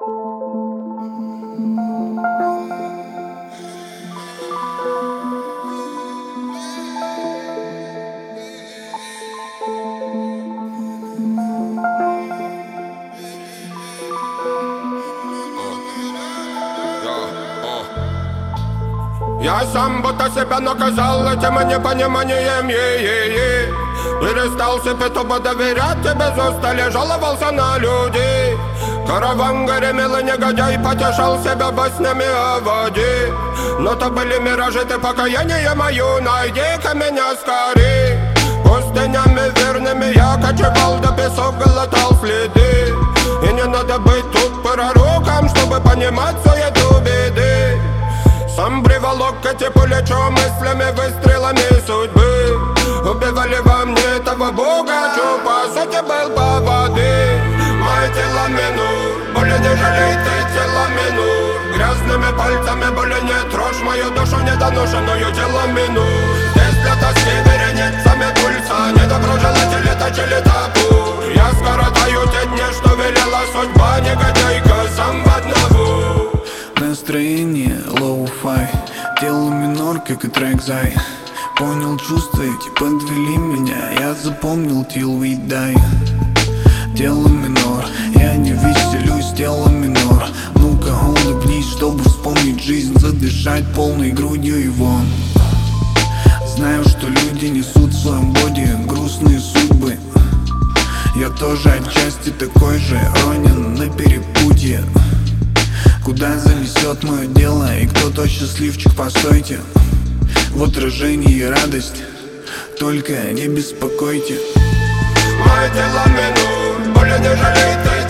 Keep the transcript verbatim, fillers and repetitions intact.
Я сам будто себя наказал этим непониманием, е-е-е. Перестал себе тупо доверять, и без устали жаловался на людей. Караван гремел и негодяй потешал себя баснями о воде. Но то были миражи, ты покаяние мою, найди-ка меня скорей. Пустынями верными я кочевал, до песок глотал следы. И не надо быть тут пророком, чтобы понимать суету беды. Сам приволок эти плечо мыслями, выстрелами судьбы. Убивали во мне этого бога, что по сути был по воды. Мое тело минур, более не жалей ты тело минур. Грязными пальцами более не трожь мою душу недоношенную тело минур. Здесь для тоски вереницами пульса недоброжелатели точили топор. Я скоротаю те дни, что велела судьба, негодяйка сам в одного. Настроение лоу-фай, дело минор, как и трек Зай. Понял чувства эти, подвели меня, я запомнил till we die. Дело минор, я не веселюсь, дело минор. Ну-ка улыбнись, чтобы вспомнить жизнь, задышать полной грудью и вон. Знаю, что люди несут в своем боди грустные судьбы. Я тоже отчасти такой же, ронен на перепутье. Куда занесет мое дело и кто тот счастливчик, постойте. В отражении радость, только не беспокойте. Мое тело минур, более не жалей ты